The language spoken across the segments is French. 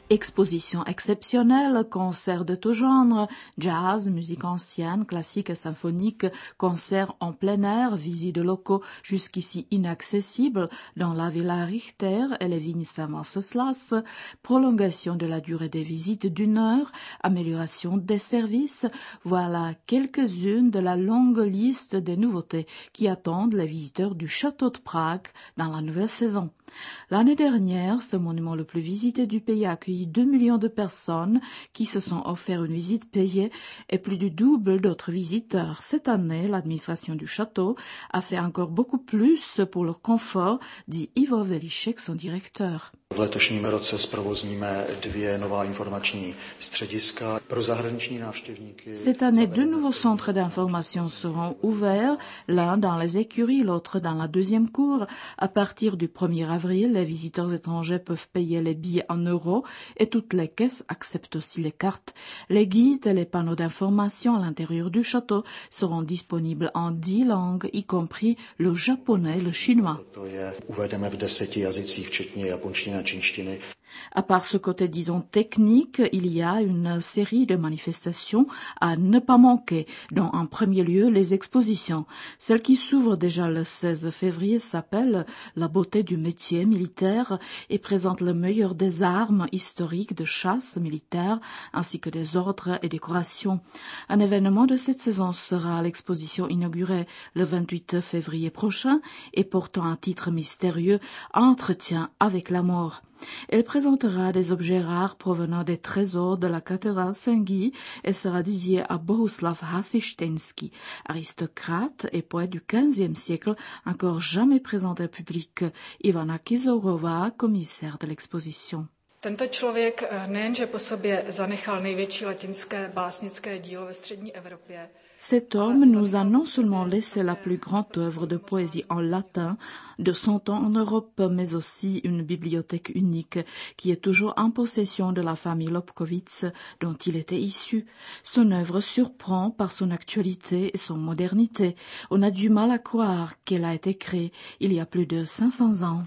Exposition exceptionnelle, concerts de tout genre, jazz, musique ancienne, classique et symphonique, concerts en plein air, visites de locaux jusqu'ici inaccessibles dans la Villa Richter et les vignes Saint-Wenceslas, prolongation de la durée des visites d'une heure, amélioration des services, voilà quelques-unes de la longue liste des nouveautés qui attendent les visiteurs du château de Prague dans la nouvelle saison. L'année dernière, ce monument le plus visité du pays a accueilli 2 millions de personnes qui se sont offert une visite payée et plus du double d'autres visiteurs. Cette année, l'administration du château a fait encore beaucoup plus pour leur confort, dit Ivo Velišek, son directeur. V letošním roce zprovozníme 2 nová informační střediska pro zahraniční návštěvníky. Cette année, 2 nouveaux centres d'information seront ouverts, l'un dans les écuries, l'autre dans la deuxième cour. À partir du 1er avril, les visiteurs étrangers peuvent payer les billets en euros et toutes les caisses acceptent aussi les cartes. Les guides et les panneaux d'information à l'intérieur du château seront disponibles en 10 langues, y compris le japonais et le chinois. To je uvedeme v 10 jazycích, včetně japonštiny a čínštiny. À part ce côté, disons, technique, il y a une série de manifestations à ne pas manquer, dont en premier lieu les expositions. Celle qui s'ouvre déjà le 16 février s'appelle « La beauté du métier militaire » et présente le meilleur des armes historiques de chasse militaire ainsi que des ordres et décorations. Un événement de cette saison sera l'exposition inaugurée le 28 février prochain et portant un titre mystérieux « Entretien avec la mort ». Elle présentera des objets rares provenant des trésors de la cathédrale Saint-Guy et sera dédiée à Bohuslav Hasištejnský, aristocrate et poète du XVe siècle, encore jamais présenté au public. Ivana Kizourová, commissaire de l'exposition. Tento člověk nejenže po sobě zanechal největší latinské básnické dílo ve střední Evropě. Cet homme nous a non seulement laissé la plus grande œuvre de poésie en latin de son temps en Europe, mais aussi une bibliothèque unique qui est toujours en possession de la famille Lobkowicz dont il était issu. Son œuvre surprend par son actualité et son modernité. On a du mal à croire qu'elle a été créée il y a plus de 500 ans.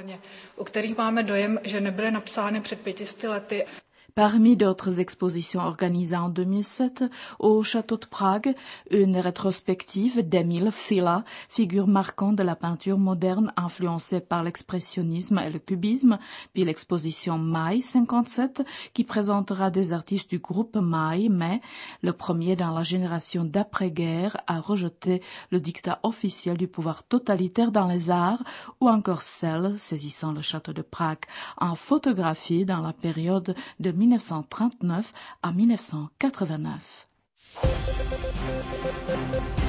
U kterých máme dojem, že nebyly napsány před 500 lety. Parmi d'autres expositions organisées en 2007 au château de Prague, une rétrospective d'Emil Fila, figure marquante de la peinture moderne influencée par l'expressionnisme et le cubisme, puis l'exposition Mai 57 qui présentera des artistes du groupe Mai, mais le premier dans la génération d'après-guerre à rejeter le dictat officiel du pouvoir totalitaire dans les arts, ou encore celle saisissant le château de Prague en photographie dans la période de 1939 à 1989.